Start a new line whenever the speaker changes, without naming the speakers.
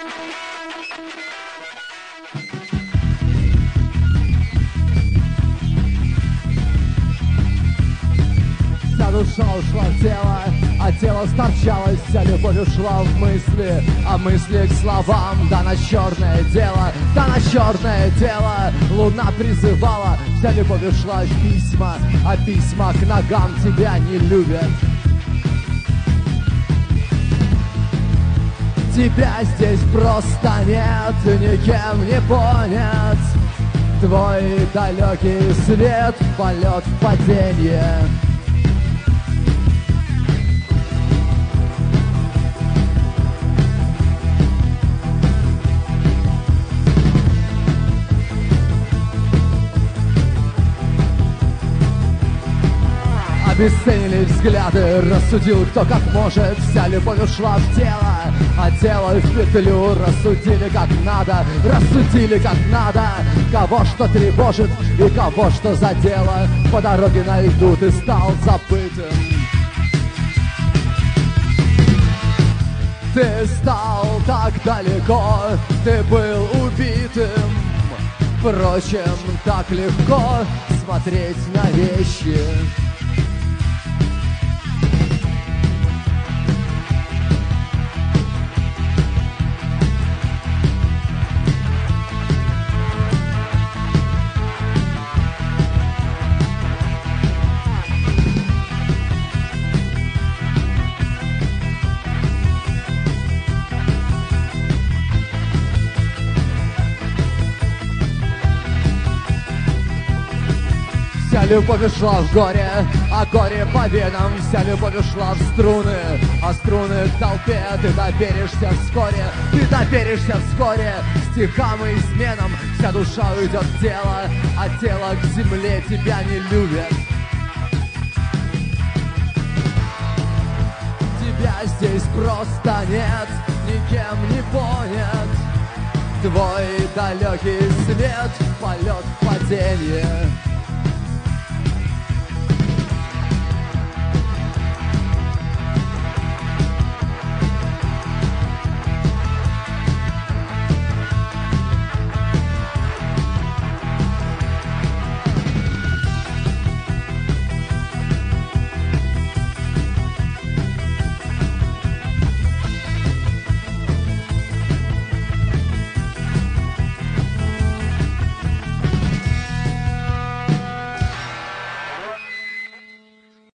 Вся душа ушла в тело, а тело сторчалось, вся любовь ушла в мысли, а мысли к словам. Да на черное дело, да на черное дело. Луна призывала, вся любовь ушла в письма, а письма к ногам тебя не любят. Тебя здесь просто нет, никем не понят. Твой далекий свет, полет в падение. Обесценили взгляды, рассудил кто как может. Вся любовь ушла в тело, а тело в петлю. Рассудили как надо, рассудили как надо. Кого что тревожит и кого что задело. По дороге на льду ты стал забытым. Ты стал так далеко, ты был убитым. Впрочем, так легко смотреть на вещи. Вся любовь ушла в горе, а горе по венам. Вся любовь ушла в струны, а струны к толпе. Ты доверишься вскоре, ты доверишься вскоре стихам и изменам. Вся душа уйдет в тело, а тело к земле тебя не любит. Тебя здесь просто нет, никем не понят. Твой далекий свет, полет в падение.